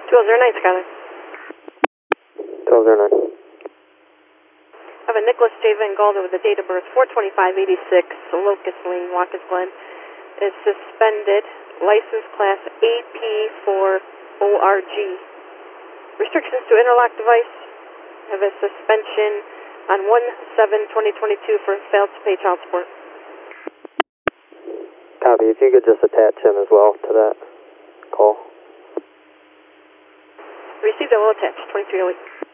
2009, Skyler. 1209. I have a Nicholas J. Van Galder with a date of birth 42586, Locust Lane, Watkins Glen. Is suspended, license class AP4ORG. Restrictions to interlock device. Have a suspension on 1/7/2022 for failed to pay child support. Copy. If you could just attach him as well to that call. Received, I will attach 2308.